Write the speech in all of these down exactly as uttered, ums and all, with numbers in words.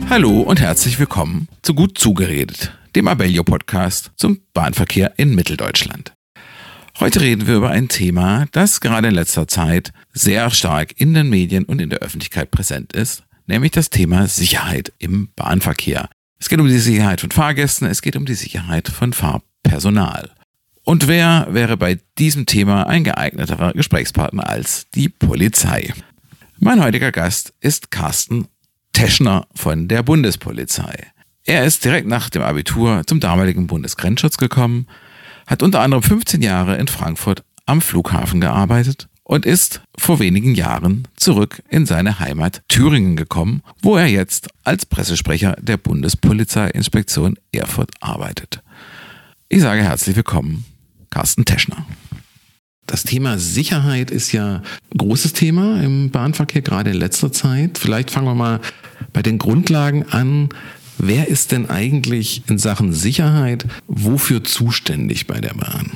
Hallo und herzlich willkommen zu Gut zugeredet, dem Abellio-Podcast zum Bahnverkehr in Mitteldeutschland. Heute reden wir über ein Thema, das gerade in letzter Zeit sehr stark in den Medien und in der Öffentlichkeit präsent ist, nämlich das Thema Sicherheit im Bahnverkehr. Es geht um die Sicherheit von Fahrgästen, es geht um die Sicherheit von Fahrpersonal. Und wer wäre bei diesem Thema ein geeigneterer Gesprächspartner als die Polizei? Mein heutiger Gast ist Carsten Teschner von der Bundespolizei. Er ist direkt nach dem Abitur zum damaligen Bundesgrenzschutz gekommen, hat unter anderem fünfzehn Jahre in Frankfurt am Flughafen gearbeitet und ist vor wenigen Jahren zurück in seine Heimat Thüringen gekommen, wo er jetzt als Pressesprecher der Bundespolizeiinspektion Erfurt arbeitet. Ich sage herzlich willkommen, Carsten Teschner. Das Thema Sicherheit ist ja ein großes Thema im Bahnverkehr, gerade in letzter Zeit. Vielleicht fangen wir mal bei den Grundlagen an. Wer ist denn eigentlich in Sachen Sicherheit wofür zuständig bei der Bahn?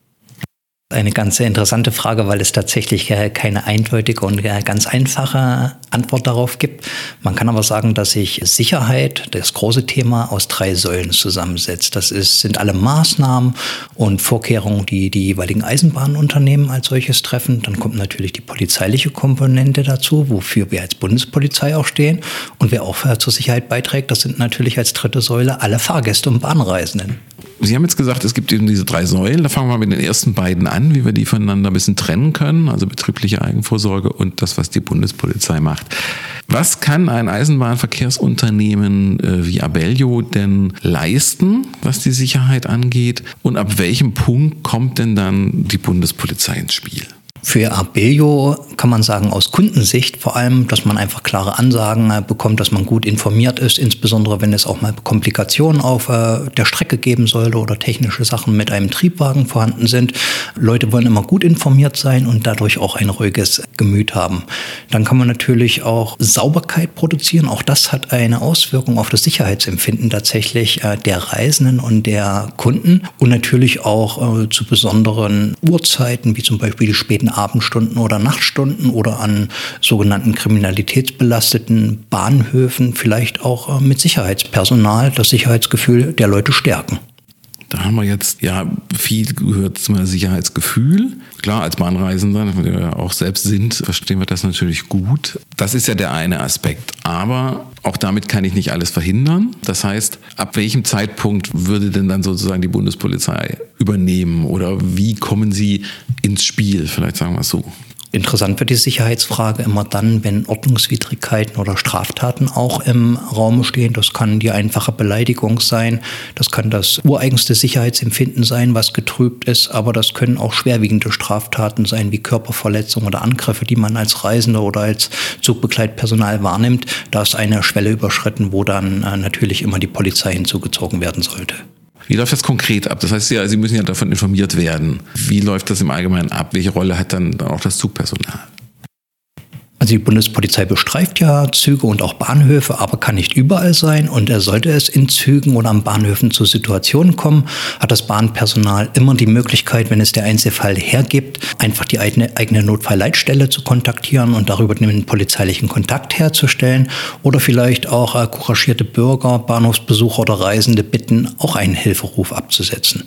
Eine ganz sehr interessante Frage, weil es tatsächlich keine eindeutige und ganz einfache Antwort darauf gibt. Man kann aber sagen, dass sich Sicherheit, das große Thema, aus drei Säulen zusammensetzt. Das ist, sind alle Maßnahmen und Vorkehrungen, die die jeweiligen Eisenbahnunternehmen als solches treffen. Dann kommt natürlich die polizeiliche Komponente dazu, wofür wir als Bundespolizei auch stehen. Und wer auch zur Sicherheit beiträgt, das sind natürlich als dritte Säule alle Fahrgäste und Bahnreisenden. Sie haben jetzt gesagt, es gibt eben diese drei Säulen. Da fangen wir mit den ersten beiden an, wie wir die voneinander ein bisschen trennen können. Also betriebliche Eigenvorsorge und das, was die Bundespolizei macht. Was kann ein Eisenbahnverkehrsunternehmen äh, wie Abellio denn leisten, was die Sicherheit angeht? Und ab welchem Punkt kommt denn dann die Bundespolizei ins Spiel? Für Abellio kann man sagen, aus Kundensicht vor allem, dass man einfach klare Ansagen bekommt, dass man gut informiert ist, insbesondere wenn es auch mal Komplikationen auf der Strecke geben sollte oder technische Sachen mit einem Triebwagen vorhanden sind. Leute wollen immer gut informiert sein und dadurch auch ein ruhiges Gemüt haben. Dann kann man natürlich auch Sauberkeit produzieren. Auch das hat eine Auswirkung auf das Sicherheitsempfinden tatsächlich der Reisenden und der Kunden und natürlich auch zu besonderen Uhrzeiten, wie zum Beispiel die späten Abendstunden oder Nachtstunden oder an sogenannten kriminalitätsbelasteten Bahnhöfen vielleicht auch mit Sicherheitspersonal das Sicherheitsgefühl der Leute stärken. Da haben wir jetzt ja viel gehört zum Sicherheitsgefühl. Klar, als Bahnreisender, wenn wir auch selbst sind, verstehen wir das natürlich gut. Das ist ja der eine Aspekt. Aber auch damit kann ich nicht alles verhindern. Das heißt, ab welchem Zeitpunkt würde denn dann sozusagen die Bundespolizei übernehmen? Oder wie kommen Sie ins Spiel? Vielleicht sagen wir es so. Interessant wird die Sicherheitsfrage immer dann, wenn Ordnungswidrigkeiten oder Straftaten auch im Raum stehen. Das kann die einfache Beleidigung sein, das kann das ureigenste Sicherheitsempfinden sein, was getrübt ist, aber das können auch schwerwiegende Straftaten sein, wie Körperverletzungen oder Angriffe, die man als Reisender oder als Zugbegleitpersonal wahrnimmt. Da ist eine Schwelle überschritten, wo dann äh, natürlich immer die Polizei hinzugezogen werden sollte. Wie läuft das konkret ab? Das heißt, ja, Sie müssen ja davon informiert werden. Wie läuft das im Allgemeinen ab? Welche Rolle hat dann auch das Zugpersonal? Also die Bundespolizei bestreift ja Züge und auch Bahnhöfe, aber kann nicht überall sein. Und sollte es in Zügen oder an Bahnhöfen zu Situationen kommen, hat das Bahnpersonal immer die Möglichkeit, wenn es der Einzelfall hergibt, einfach die eigene, eigene Notfallleitstelle zu kontaktieren und darüber einen polizeilichen Kontakt herzustellen. Oder vielleicht auch äh, couragierte Bürger, Bahnhofsbesucher oder Reisende bitten, auch einen Hilferuf abzusetzen.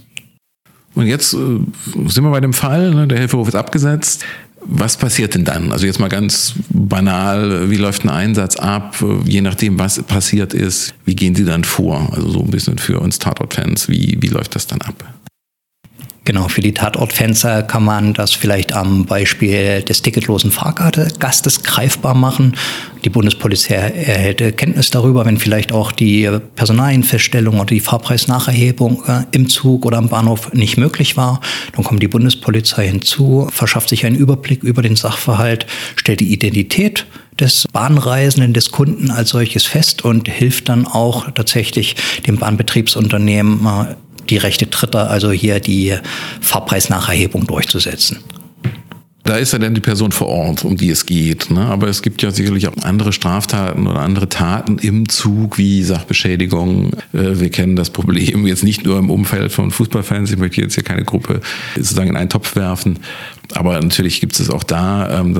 Und jetzt äh, sind wir bei dem Fall, ne, der Hilferuf ist abgesetzt. Was passiert denn dann? Also jetzt mal ganz banal, wie läuft ein Einsatz ab? Je nachdem, was passiert ist, wie gehen Sie dann vor? Also so ein bisschen für uns Tatortfans, wie, wie läuft das dann ab? Genau, für die Tatortfans kann man das vielleicht am Beispiel des ticketlosen Fahrgastes greifbar machen. Die Bundespolizei erhält Kenntnis darüber, wenn vielleicht auch die Personalienfeststellung oder die Fahrpreisnacherhebung im Zug oder am Bahnhof nicht möglich war. Dann kommt die Bundespolizei hinzu, verschafft sich einen Überblick über den Sachverhalt, stellt die Identität des Bahnreisenden, des Kunden als solches fest und hilft dann auch tatsächlich dem Bahnbetriebsunternehmen, die Rechte Dritter, also hier die Fahrpreisnacherhebung durchzusetzen. Da ist ja dann die Person vor Ort, um die es geht. Ne? Aber es gibt ja sicherlich auch andere Straftaten oder andere Taten im Zug, wie Sachbeschädigung. Äh, wir kennen das Problem jetzt nicht nur im Umfeld von Fußballfans. Ich möchte jetzt hier keine Gruppe sozusagen in einen Topf werfen. Aber natürlich gibt es auch da. Ähm, das gibt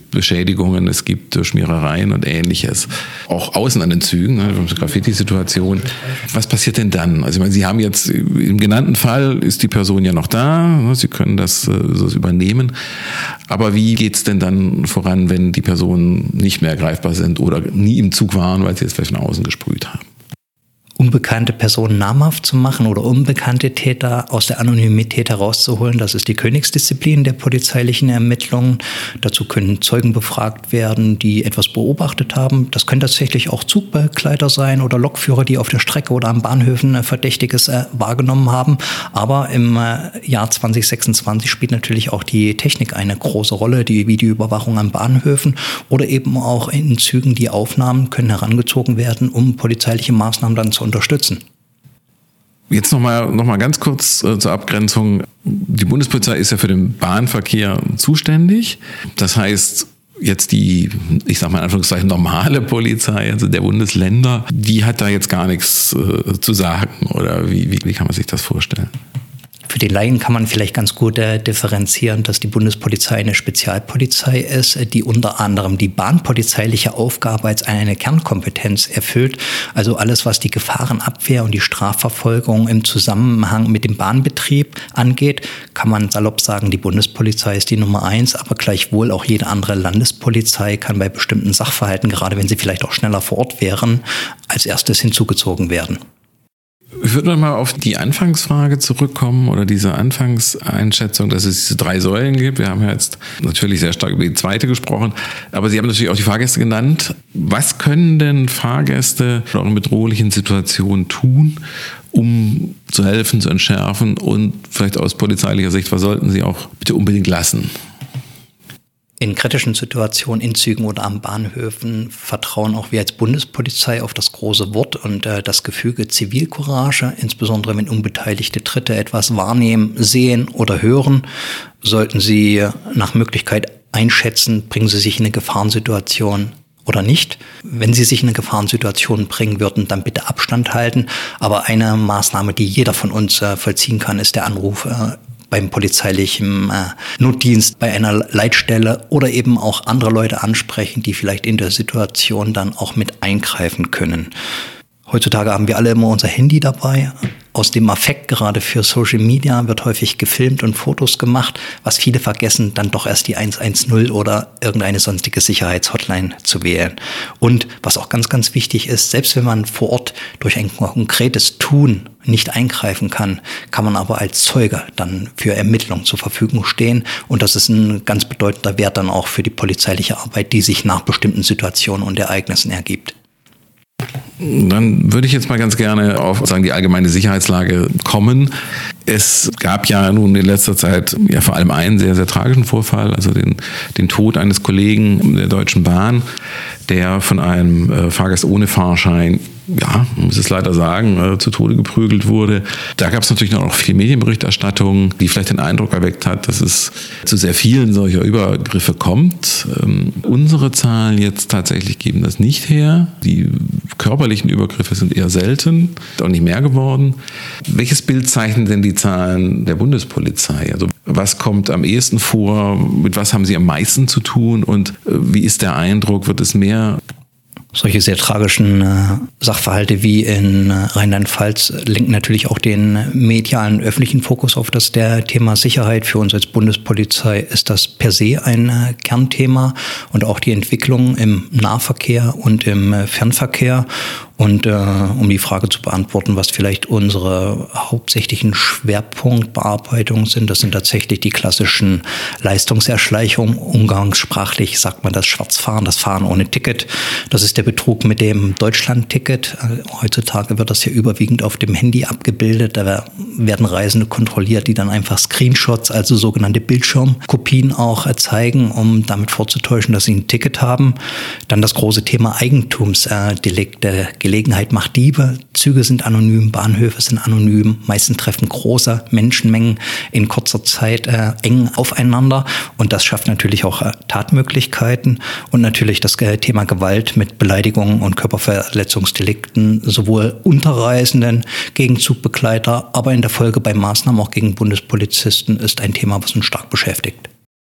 gibt Beschädigungen, es gibt Schmierereien und Ähnliches. Auch außen an den Zügen, ne, Graffiti-Situation. Was passiert denn dann? Also ich meine, Sie haben jetzt, im genannten Fall ist die Person ja noch da, ne, Sie können das, das übernehmen. Aber wie geht's denn dann voran, wenn die Personen nicht mehr greifbar sind oder nie im Zug waren, weil sie jetzt vielleicht von außen gesprüht haben? Unbekannte Personen namhaft zu machen oder unbekannte Täter aus der Anonymität herauszuholen, das ist die Königsdisziplin der polizeilichen Ermittlungen. Dazu können Zeugen befragt werden, die etwas beobachtet haben. Das können tatsächlich auch Zugbegleiter sein oder Lokführer, die auf der Strecke oder am Bahnhöfen Verdächtiges äh, wahrgenommen haben. Aber im äh, Jahr zwanzig sechsundzwanzig spielt natürlich auch die Technik eine große Rolle, die Videoüberwachung an Bahnhöfen oder eben auch in Zügen. Die Aufnahmen können herangezogen werden, um polizeiliche Maßnahmen dann zu unterstützen. Jetzt nochmal noch mal ganz kurz äh, zur Abgrenzung. Die Bundespolizei ist ja für den Bahnverkehr zuständig. Das heißt, jetzt die, ich sage mal in Anführungszeichen, normale Polizei, also der Bundesländer, die hat da jetzt gar nichts äh, zu sagen. Oder wie, wie, wie kann man sich das vorstellen? Für die Laien kann man vielleicht ganz gut äh, differenzieren, dass die Bundespolizei eine Spezialpolizei ist, äh, die unter anderem die bahnpolizeiliche Aufgabe als eine Kernkompetenz erfüllt. Also alles, was die Gefahrenabwehr und die Strafverfolgung im Zusammenhang mit dem Bahnbetrieb angeht, kann man salopp sagen, die Bundespolizei ist die Nummer eins, aber gleichwohl auch jede andere Landespolizei kann bei bestimmten Sachverhalten, gerade wenn sie vielleicht auch schneller vor Ort wären, als erstes hinzugezogen werden. Ich würde noch mal auf die Anfangsfrage zurückkommen oder diese Anfangseinschätzung, dass es diese drei Säulen gibt. Wir haben ja jetzt natürlich sehr stark über die zweite gesprochen, aber Sie haben natürlich auch die Fahrgäste genannt. Was können denn Fahrgäste in bedrohlichen Situationen tun, um zu helfen, zu entschärfen und vielleicht aus polizeilicher Sicht, was sollten sie auch bitte unbedingt lassen? In kritischen Situationen in Zügen oder am Bahnhöfen vertrauen auch wir als Bundespolizei auf das große Wort und äh, das Gefüge Zivilcourage, insbesondere wenn unbeteiligte Dritte etwas wahrnehmen, sehen oder hören, sollten sie nach Möglichkeit einschätzen, bringen sie sich in eine Gefahrensituation oder nicht. Wenn sie sich in eine Gefahrensituation bringen würden, dann bitte Abstand halten. Aber eine Maßnahme, die jeder von uns äh, vollziehen kann, ist der Anruf äh, beim polizeilichen äh, Notdienst, bei einer Leitstelle oder eben auch andere Leute ansprechen, die vielleicht in der Situation dann auch mit eingreifen können. Heutzutage haben wir alle immer unser Handy dabei. Aus dem Affekt, gerade für Social Media, wird häufig gefilmt und Fotos gemacht, was viele vergessen, dann doch erst die eins eins null oder irgendeine sonstige Sicherheitshotline zu wählen. Und was auch ganz, ganz wichtig ist, selbst wenn man vor Ort durch ein konkretes Tun nicht eingreifen kann, kann man aber als Zeuge dann für Ermittlungen zur Verfügung stehen. Und das ist ein ganz bedeutender Wert dann auch für die polizeiliche Arbeit, die sich nach bestimmten Situationen und Ereignissen ergibt. Dann würde ich jetzt mal ganz gerne auf sagen, die allgemeine Sicherheitslage kommen. Es gab ja nun in letzter Zeit ja vor allem einen sehr, sehr tragischen Vorfall, also den, den Tod eines Kollegen der Deutschen Bahn, der von einem äh, Fahrgast ohne Fahrschein, ja, man muss es leider sagen, äh, zu Tode geprügelt wurde. Da gab es natürlich noch viel Medienberichterstattung, die vielleicht den Eindruck erweckt hat, dass es zu sehr vielen solcher Übergriffe kommt. Ähm, unsere Zahlen jetzt tatsächlich geben das nicht her. Die körperlichen Übergriffe sind eher selten, auch nicht mehr geworden. Welches Bild zeichnen denn die Zahlen der Bundespolizei? Also was kommt am ehesten vor? Mit was haben Sie am meisten zu tun? Und äh, wie ist der Eindruck? Wird es mehr? Solche sehr tragischen äh, Sachverhalte wie in äh, Rheinland-Pfalz lenken natürlich auch den medialen öffentlichen Fokus auf das der Thema Sicherheit. Für uns als Bundespolizei ist das per se ein äh, Kernthema und auch die Entwicklung im Nahverkehr und im äh, Fernverkehr. Und äh, um die Frage zu beantworten, was vielleicht unsere hauptsächlichen Schwerpunktbearbeitungen sind, das sind tatsächlich die klassischen Leistungserschleichungen. Umgangssprachlich sagt man das Schwarzfahren, das Fahren ohne Ticket. Das ist der Betrug mit dem Deutschland-Ticket. Heutzutage wird das ja überwiegend auf dem Handy abgebildet. Da werden Reisende kontrolliert, die dann einfach Screenshots, also sogenannte Bildschirmkopien auch zeigen, um damit vorzutäuschen, dass sie ein Ticket haben. Dann das große Thema Eigentumsdelikte. Gelegenheit macht Diebe. Züge sind anonym, Bahnhöfe sind anonym. Meistens treffen große Menschenmengen in kurzer Zeit äh, eng aufeinander. Und das schafft natürlich auch äh, Tatmöglichkeiten. Und natürlich das äh, Thema Gewalt mit Beleidigungen und Körperverletzungsdelikten, sowohl unter Reisenden gegen Zugbegleiter, aber in der Folge bei Maßnahmen auch gegen Bundespolizisten ist ein Thema, was uns stark beschäftigt.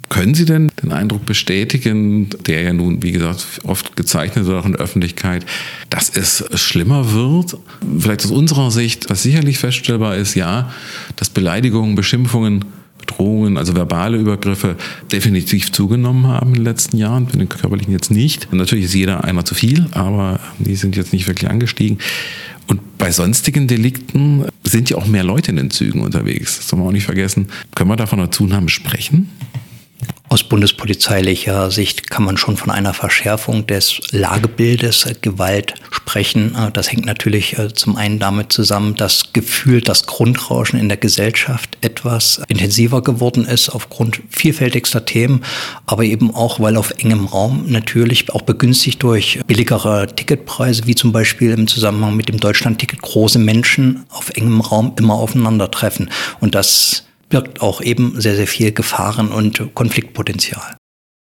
Können Sie denn den Eindruck bestätigen, der ja nun, wie gesagt, oft gezeichnet wird auch in der Öffentlichkeit, dass es schlimmer wird? Vielleicht aus unserer Sicht, was sicherlich feststellbar ist, ja, dass Beleidigungen, Beschimpfungen, Bedrohungen, also verbale Übergriffe definitiv zugenommen haben in den letzten Jahren, bei den körperlichen jetzt nicht. Und natürlich ist jeder einer zu viel, aber die sind jetzt nicht wirklich angestiegen. Und bei sonstigen Delikten sind ja auch mehr Leute in den Zügen unterwegs. Das soll man auch nicht vergessen. Können wir da von einer Zunahme sprechen? Aus bundespolizeilicher Sicht kann man schon von einer Verschärfung des Lagebildes Gewalt sprechen. Das hängt natürlich zum einen damit zusammen, dass gefühlt das Grundrauschen in der Gesellschaft etwas intensiver geworden ist aufgrund vielfältigster Themen, aber eben auch, weil auf engem Raum natürlich auch begünstigt durch billigere Ticketpreise, wie zum Beispiel im Zusammenhang mit dem Deutschlandticket, große Menschen auf engem Raum immer aufeinandertreffen. Und das birgt auch eben sehr, sehr viel Gefahren und Konfliktpotenzial.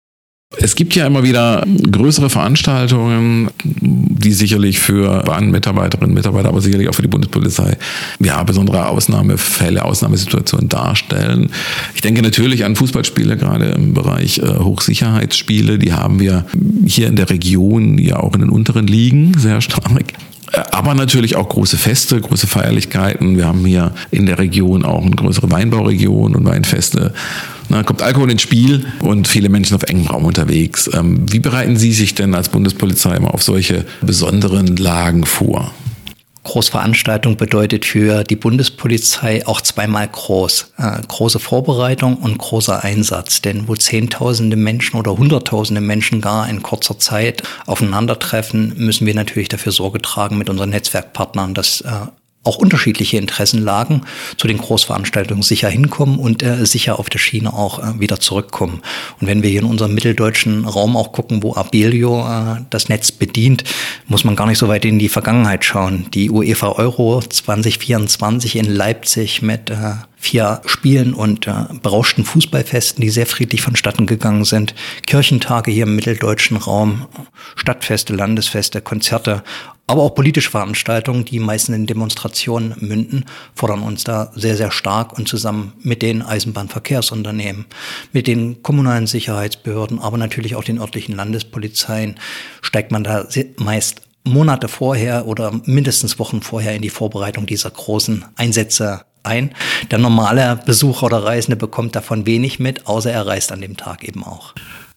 Es gibt ja immer wieder größere Veranstaltungen, die sicherlich für Bahnmitarbeiterinnen und Mitarbeiter, aber sicherlich auch für die Bundespolizei, ja, besondere Ausnahmefälle, Ausnahmesituationen darstellen. Ich denke natürlich an Fußballspiele, gerade im Bereich äh, Hochsicherheitsspiele. Die haben wir hier in der Region, ja auch in den unteren Ligen sehr stark. Aber natürlich auch große Feste, große Feierlichkeiten. Wir haben hier in der Region auch eine größere Weinbauregion und Weinfeste. Da kommt Alkohol ins Spiel und viele Menschen auf engem Raum unterwegs. Wie bereiten Sie sich denn als Bundespolizei immer auf solche besonderen Lagen vor? Großveranstaltung bedeutet für die Bundespolizei auch zweimal groß. Äh, große Vorbereitung und großer Einsatz. Denn wo Zehntausende Menschen oder Hunderttausende Menschen gar in kurzer Zeit aufeinandertreffen, müssen wir natürlich dafür Sorge tragen mit unseren Netzwerkpartnern, dass äh, auch unterschiedliche Interessenlagen zu den Großveranstaltungen sicher hinkommen und äh, sicher auf der Schiene auch äh, wieder zurückkommen. Und wenn wir hier in unserem mitteldeutschen Raum auch gucken, wo Abellio äh, das Netz bedient, muss man gar nicht so weit in die Vergangenheit schauen. Die UEFA Euro zwanzig vierundzwanzig in Leipzig mit äh, vier Spielen und äh, berauschten Fußballfesten, die sehr friedlich vonstatten gegangen sind. Kirchentage hier im mitteldeutschen Raum, Stadtfeste, Landesfeste, Konzerte, aber auch politische Veranstaltungen, die meistens in Demonstrationen münden, fordern uns da sehr, sehr stark und zusammen mit den Eisenbahnverkehrsunternehmen, mit den kommunalen Sicherheitsbehörden, aber natürlich auch den örtlichen Landespolizeien, steigt man da meist Monate vorher oder mindestens Wochen vorher in die Vorbereitung dieser großen Einsätze ein. Der normale Besucher oder Reisende bekommt davon wenig mit, außer er reist an dem Tag eben auch.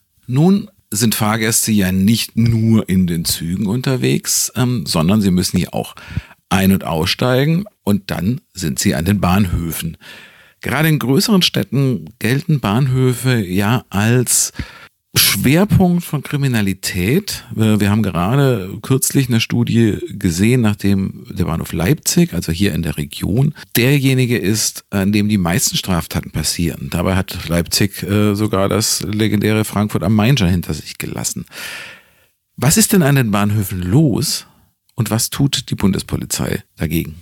Nun sind Fahrgäste ja nicht nur in den Zügen unterwegs, ähm, sondern sie müssen hier auch ein- und aussteigen und dann sind sie an den Bahnhöfen. Gerade in größeren Städten gelten Bahnhöfe ja als Schwerpunkt von Kriminalität. Wir haben gerade kürzlich eine Studie gesehen, nachdem der Bahnhof Leipzig, also hier in der Region, derjenige ist, an dem die meisten Straftaten passieren. Dabei hat Leipzig äh, sogar das legendäre Frankfurt am Main schon hinter sich gelassen. Was ist denn an den Bahnhöfen los und was tut die Bundespolizei dagegen?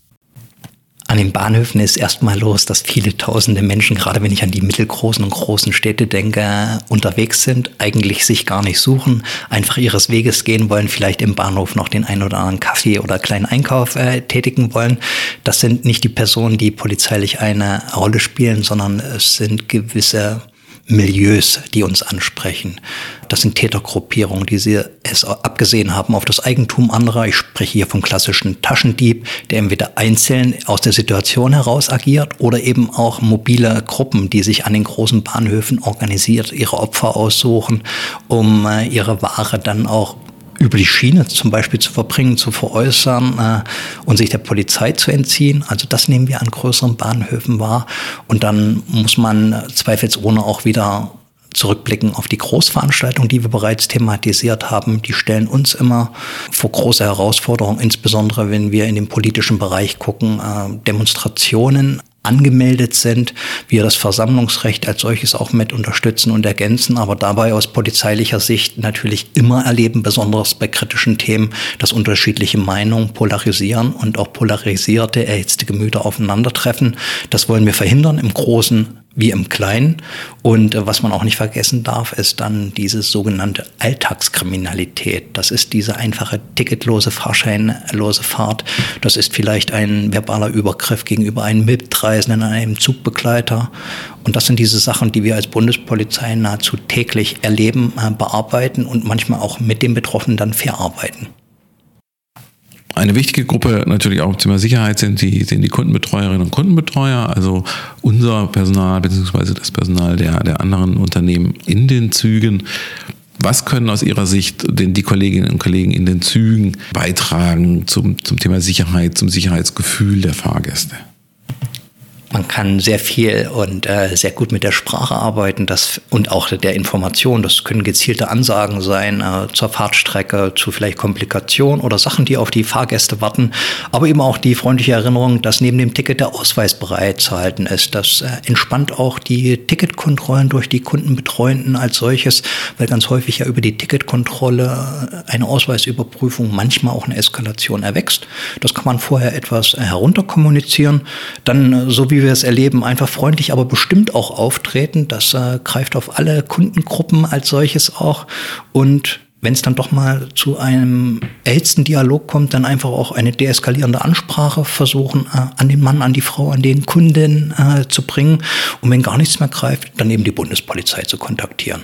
An den Bahnhöfen ist erstmal los, dass viele tausende Menschen, gerade wenn ich an die mittelgroßen und großen Städte denke, unterwegs sind, eigentlich sich gar nicht suchen, einfach ihres Weges gehen wollen, vielleicht im Bahnhof noch den einen oder anderen Kaffee oder kleinen Einkauf äh, tätigen wollen. Das sind nicht die Personen, die polizeilich eine Rolle spielen, sondern es sind gewisse Milieus, die uns ansprechen. Das sind Tätergruppierungen, die sie es abgesehen haben auf das Eigentum anderer. Ich spreche hier vom klassischen Taschendieb, der entweder einzeln aus der Situation heraus agiert oder eben auch mobile Gruppen, die sich an den großen Bahnhöfen organisiert, ihre Opfer aussuchen, um äh, ihre Ware dann auch über die Schiene zum Beispiel zu verbringen, zu veräußern äh, und sich der Polizei zu entziehen. Also das nehmen wir an größeren Bahnhöfen wahr. Und dann muss man zweifelsohne auch wieder zurückblicken auf die Großveranstaltungen, die wir bereits thematisiert haben. Die stellen uns immer vor große Herausforderungen, insbesondere wenn wir in den politischen Bereich gucken, äh, Demonstrationen angemeldet sind, wir das Versammlungsrecht als solches auch mit unterstützen und ergänzen, aber dabei aus polizeilicher Sicht natürlich immer erleben, besonders bei kritischen Themen, dass unterschiedliche Meinungen polarisieren und auch polarisierte, erhitzte Gemüter aufeinandertreffen. Das wollen wir verhindern im Großen wie im Kleinen. Und äh, was man auch nicht vergessen darf, ist dann diese sogenannte Alltagskriminalität. Das ist diese einfache ticketlose, fahrscheinlose Fahrt. Das ist vielleicht ein verbaler Übergriff gegenüber einem Mitreisenden, einem Zugbegleiter. Und das sind diese Sachen, die wir als Bundespolizei nahezu täglich erleben, äh, bearbeiten und manchmal auch mit den Betroffenen dann verarbeiten. Eine wichtige Gruppe natürlich auch im Thema Sicherheit sind die, sind die Kundenbetreuerinnen und Kundenbetreuer, also unser Personal bzw. das Personal der, der anderen Unternehmen in den Zügen. Was können aus Ihrer Sicht denn die Kolleginnen und Kollegen in den Zügen beitragen zum, zum Thema Sicherheit, zum Sicherheitsgefühl der Fahrgäste? Man kann sehr viel und äh, sehr gut mit der Sprache arbeiten das, und auch der Information. Das können gezielte Ansagen sein äh, zur Fahrtstrecke, zu vielleicht Komplikationen oder Sachen, die auf die Fahrgäste warten. Aber eben auch die freundliche Erinnerung, dass neben dem Ticket der Ausweis bereitzuhalten ist. Das äh, entspannt auch die Ticketkontrollen durch die Kundenbetreuenden als solches, weil ganz häufig ja über die Ticketkontrolle eine Ausweisüberprüfung manchmal auch eine Eskalation erwächst. Das kann man vorher etwas herunterkommunizieren. Dann, äh, so wie wir es erleben, einfach freundlich, aber bestimmt auch auftreten. Das äh, greift auf alle Kundengruppen als solches auch. Und wenn es dann doch mal zu einem erhitzten Dialog kommt, dann einfach auch eine deeskalierende Ansprache versuchen, äh, an den Mann, an die Frau, an den Kunden äh, zu bringen. Und wenn gar nichts mehr greift, dann eben die Bundespolizei zu kontaktieren.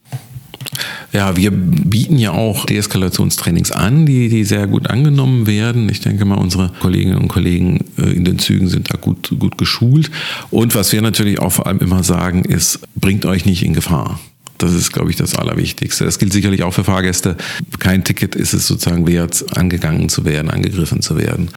Ja, wir bieten ja auch Deeskalationstrainings an, die, die sehr gut angenommen werden. Ich denke mal, unsere Kolleginnen und Kollegen in den Zügen sind da gut, gut geschult. Und was wir natürlich auch vor allem immer sagen, ist, bringt euch nicht in Gefahr. Das ist, glaube ich, das Allerwichtigste. Das gilt sicherlich auch für Fahrgäste. Kein Ticket ist es sozusagen wert, angegangen zu werden, angegriffen zu werden.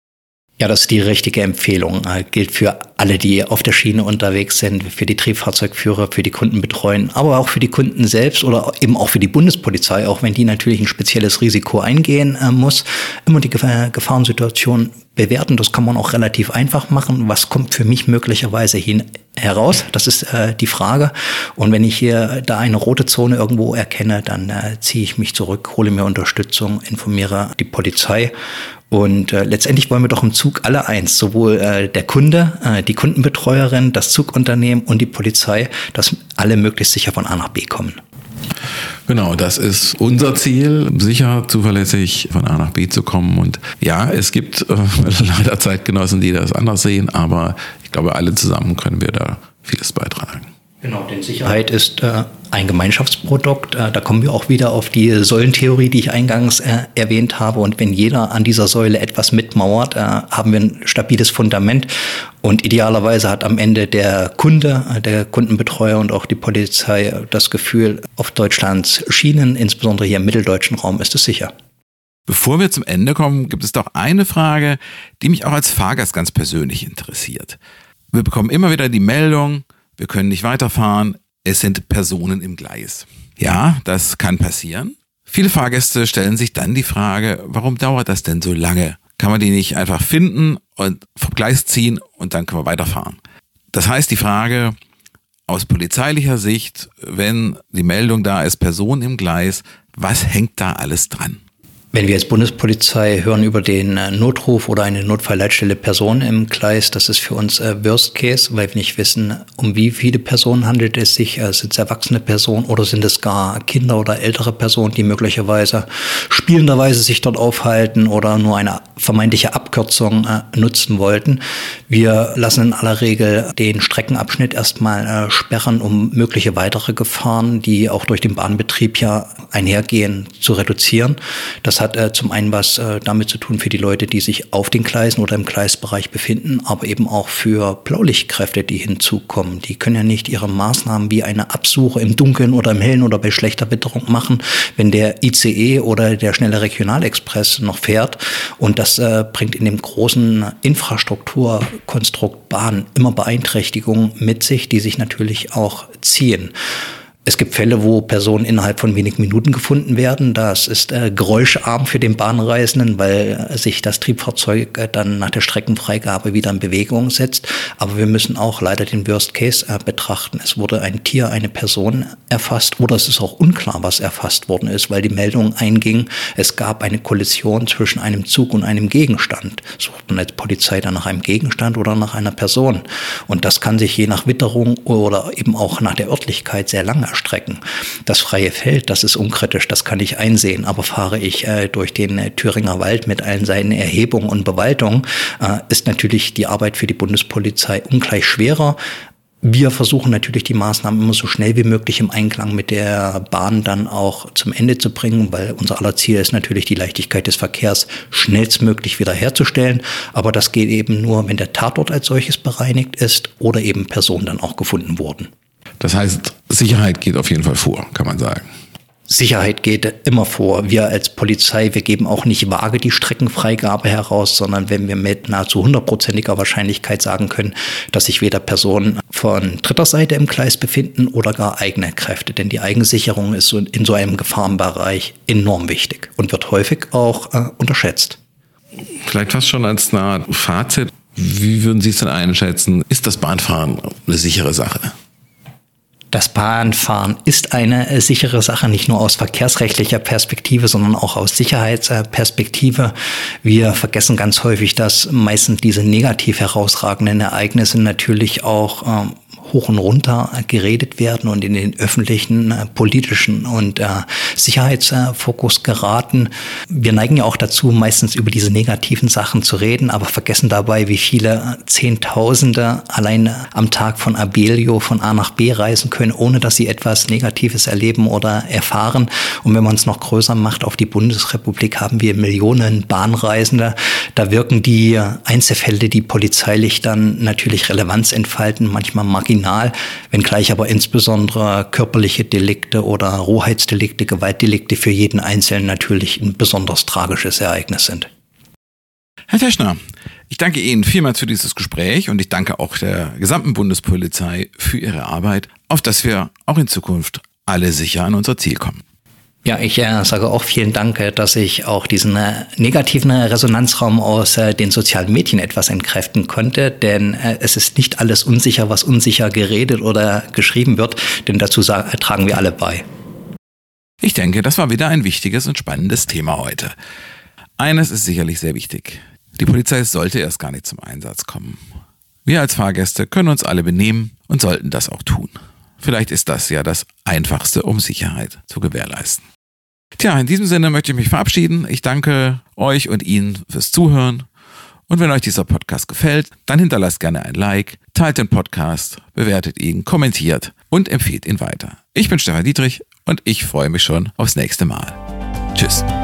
Ja, das ist die richtige Empfehlung. Äh, gilt für alle, die auf der Schiene unterwegs sind, für die Triebfahrzeugführer, für die Kundenbetreuer, aber auch für die Kunden selbst oder eben auch für die Bundespolizei, auch wenn die natürlich ein spezielles Risiko eingehen äh, muss. Immer die Gef- Gefahrensituation bewerten, das kann man auch relativ einfach machen. Was kommt für mich möglicherweise hin heraus? Das ist äh, die Frage. Und wenn ich hier da eine rote Zone irgendwo erkenne, dann äh, ziehe ich mich zurück, hole mir Unterstützung, informiere die Polizei. Und äh, letztendlich wollen wir doch im Zug alle eins, sowohl äh, der Kunde, äh, die Kundenbetreuerin, das Zugunternehmen und die Polizei, dass alle möglichst sicher von A nach B kommen. Genau, das ist unser Ziel, sicher, zuverlässig von A nach B zu kommen. Und ja, es gibt äh, leider Zeitgenossen, die das anders sehen, aber ich glaube, alle zusammen können wir da vieles beitragen. Genau, denn Sicherheit ist äh, ein Gemeinschaftsprodukt. Äh, da kommen wir auch wieder auf die Säulentheorie, die ich eingangs äh, erwähnt habe. Und wenn jeder an dieser Säule etwas mitmauert, äh, haben wir ein stabiles Fundament. Und idealerweise hat am Ende der Kunde, äh, der Kundenbetreuer und auch die Polizei das Gefühl, auf Deutschlands Schienen, insbesondere hier im mitteldeutschen Raum, ist es sicher. Bevor wir zum Ende kommen, gibt es doch eine Frage, die mich auch als Fahrgast ganz persönlich interessiert. Wir bekommen immer wieder die Meldung, wir können nicht weiterfahren, es sind Personen im Gleis. Ja, das kann passieren. Viele Fahrgäste stellen sich dann die Frage, warum dauert das denn so lange? Kann man die nicht einfach finden und vom Gleis ziehen und dann können wir weiterfahren? Das heißt, die Frage aus polizeilicher Sicht, wenn die Meldung da ist, Person im Gleis, was hängt da alles dran? Wenn wir als Bundespolizei hören über den Notruf oder eine Notfallleitstelle Personen im Gleis, das ist für uns Worst Case, weil wir nicht wissen, um wie viele Personen handelt es sich. Sind es erwachsene Personen oder sind es gar Kinder oder ältere Personen, die möglicherweise spielenderweise sich dort aufhalten oder nur eine vermeintliche Abkürzung nutzen wollten. Wir lassen in aller Regel den Streckenabschnitt erstmal sperren, um mögliche weitere Gefahren, die auch durch den Bahnbetrieb ja einhergehen, zu reduzieren. Das hat äh, zum einen was äh, damit zu tun für die Leute, die sich auf den Gleisen oder im Gleisbereich befinden, aber eben auch für Blaulichtkräfte, die hinzukommen. Die können ja nicht ihre Maßnahmen wie eine Absuche im Dunkeln oder im Hellen oder bei schlechter Witterung machen, wenn der I C E oder der schnelle Regionalexpress noch fährt. Und das äh, bringt in dem großen Infrastrukturkonstrukt Bahn immer Beeinträchtigungen mit sich, die sich natürlich auch ziehen. Es gibt Fälle, wo Personen innerhalb von wenigen Minuten gefunden werden. Das ist äh, geräuscharm für den Bahnreisenden, weil sich das Triebfahrzeug äh, dann nach der Streckenfreigabe wieder in Bewegung setzt. Aber wir müssen auch leider den Worst Case äh, betrachten. Es wurde ein Tier, eine Person erfasst oder es ist auch unklar, was erfasst worden ist, weil die Meldung einging, es gab eine Kollision zwischen einem Zug und einem Gegenstand. Sucht man als Polizei dann nach einem Gegenstand oder nach einer Person? Und das kann sich je nach Witterung oder eben auch nach der Örtlichkeit sehr lange erstrecken. Das freie Feld, das ist unkritisch, das kann ich einsehen, aber fahre ich äh, durch den äh, Thüringer Wald mit allen seinen Erhebungen und Bewaldungen, äh, ist natürlich die Arbeit für die Bundespolizei ungleich schwerer. Wir versuchen natürlich die Maßnahmen immer so schnell wie möglich im Einklang mit der Bahn dann auch zum Ende zu bringen, weil unser aller Ziel ist natürlich, die Leichtigkeit des Verkehrs schnellstmöglich wiederherzustellen. Aber das geht eben nur, wenn der Tatort als solches bereinigt ist oder eben Personen dann auch gefunden wurden. Das heißt, Sicherheit geht auf jeden Fall vor, kann man sagen. Sicherheit geht immer vor. Wir als Polizei, wir geben auch nicht vage die Streckenfreigabe heraus, sondern wenn wir mit nahezu hundertprozentiger Wahrscheinlichkeit sagen können, dass sich weder Personen von dritter Seite im Gleis befinden oder gar eigene Kräfte. Denn die Eigensicherung ist in so einem Gefahrenbereich enorm wichtig und wird häufig auch äh, unterschätzt. Vielleicht fast schon als eine Art Fazit. Wie würden Sie es denn einschätzen? Ist das Bahnfahren eine sichere Sache? Das Bahnfahren ist eine sichere Sache, nicht nur aus verkehrsrechtlicher Perspektive, sondern auch aus Sicherheitsperspektive. Wir vergessen ganz häufig, dass meistens diese negativ herausragenden Ereignisse natürlich auch ähm, hoch und runter geredet werden und in den öffentlichen, äh, politischen und äh, Sicherheitsfokus geraten. Wir neigen ja auch dazu, meistens über diese negativen Sachen zu reden, aber vergessen dabei, wie viele Zehntausende allein am Tag von Abellio von A nach B reisen können, ohne dass sie etwas Negatives erleben oder erfahren. Und wenn man es noch größer macht, auf die Bundesrepublik haben wir Millionen Bahnreisende. Da wirken die Einzelfälle, die polizeilich dann natürlich Relevanz entfalten, manchmal marginal, wenngleich aber insbesondere körperliche Delikte oder Rohheitsdelikte, Gewaltdelikte für jeden Einzelnen natürlich ein besonders tragisches Ereignis sind. Herr Teschner, ich danke Ihnen vielmals für dieses Gespräch und ich danke auch der gesamten Bundespolizei für Ihre Arbeit, auf dass wir auch in Zukunft alle sicher an unser Ziel kommen. Ja, ich äh, sage auch vielen Dank, dass ich auch diesen äh, negativen Resonanzraum aus äh, den sozialen Medien etwas entkräften konnte, denn äh, es ist nicht alles unsicher, was unsicher geredet oder geschrieben wird, denn dazu sagen, äh, tragen wir alle bei. Ich denke, das war wieder ein wichtiges und spannendes Thema heute. Eines ist sicherlich sehr wichtig. Die Polizei sollte erst gar nicht zum Einsatz kommen. Wir als Fahrgäste können uns alle benehmen und sollten das auch tun. Vielleicht ist das ja das Einfachste, um Sicherheit zu gewährleisten. Tja, in diesem Sinne möchte ich mich verabschieden. Ich danke euch und Ihnen fürs Zuhören. Und wenn euch dieser Podcast gefällt, dann hinterlasst gerne ein Like, teilt den Podcast, bewertet ihn, kommentiert und empfiehlt ihn weiter. Ich bin Stefan Dietrich und ich freue mich schon aufs nächste Mal. Tschüss.